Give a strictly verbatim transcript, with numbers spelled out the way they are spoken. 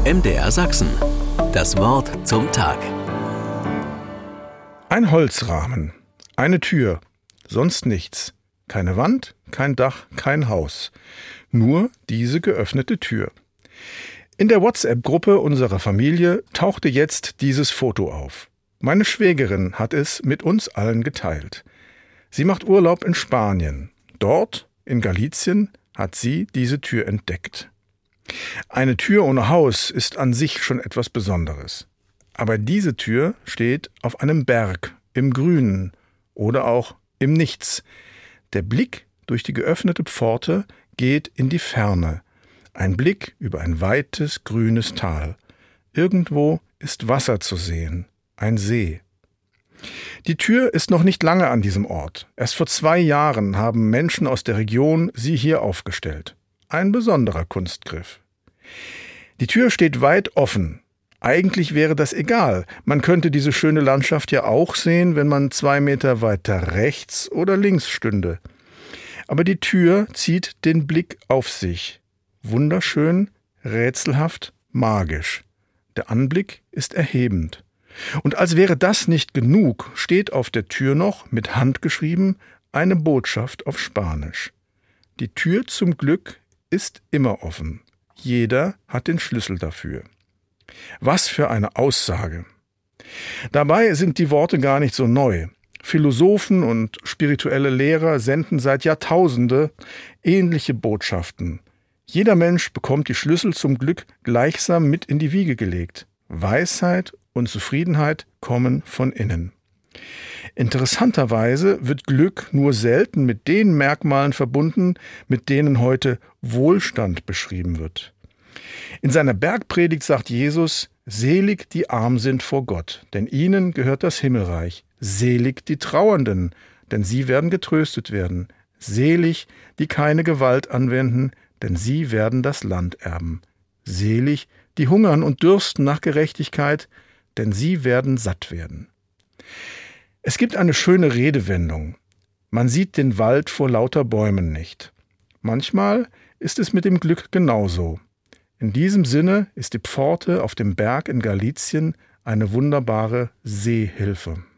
M D R Sachsen. Das Wort zum Tag. Ein Holzrahmen, eine Tür, sonst nichts. Keine Wand, kein Dach, kein Haus. Nur diese geöffnete Tür. In der WhatsApp-Gruppe unserer Familie tauchte jetzt dieses Foto auf. Meine Schwägerin hat es mit uns allen geteilt. Sie macht Urlaub in Spanien. Dort, in Galicien, hat sie diese Tür entdeckt. Eine Tür ohne Haus ist an sich schon etwas Besonderes. Aber diese Tür steht auf einem Berg, im Grünen oder auch im Nichts. Der Blick durch die geöffnete Pforte geht in die Ferne. Ein Blick über ein weites, grünes Tal. Irgendwo ist Wasser zu sehen, ein See. Die Tür ist noch nicht lange an diesem Ort. Erst vor zwei Jahren haben Menschen aus der Region sie hier aufgestellt. Ein besonderer Kunstgriff. Die Tür steht weit offen. Eigentlich wäre das egal. Man könnte diese schöne Landschaft ja auch sehen, wenn man zwei Meter weiter rechts oder links stünde. Aber die Tür zieht den Blick auf sich. Wunderschön, rätselhaft, magisch. Der Anblick ist erhebend. Und als wäre das nicht genug, steht auf der Tür noch, mit Hand geschrieben, eine Botschaft auf Spanisch. Die Tür zum Glück ist immer offen. Jeder hat den Schlüssel dafür. Was für eine Aussage! Dabei sind die Worte gar nicht so neu. Philosophen und spirituelle Lehrer senden seit Jahrtausende ähnliche Botschaften. Jeder Mensch bekommt die Schlüssel zum Glück gleichsam mit in die Wiege gelegt. Weisheit und Zufriedenheit kommen von innen. Interessanterweise wird Glück nur selten mit den Merkmalen verbunden, mit denen heute Wohlstand beschrieben wird. In seiner Bergpredigt sagt Jesus: Selig die arm sind vor Gott, denn ihnen gehört das Himmelreich. Selig die Trauernden, denn sie werden getröstet werden. Selig die keine Gewalt anwenden, denn sie werden das Land erben. Selig die hungern und dürsten nach Gerechtigkeit, denn sie werden satt werden. Es gibt eine schöne Redewendung. Man sieht den Wald vor lauter Bäumen nicht. Manchmal ist es mit dem Glück genauso. In diesem Sinne ist die Pforte auf dem Berg in Galicien eine wunderbare Sehhilfe.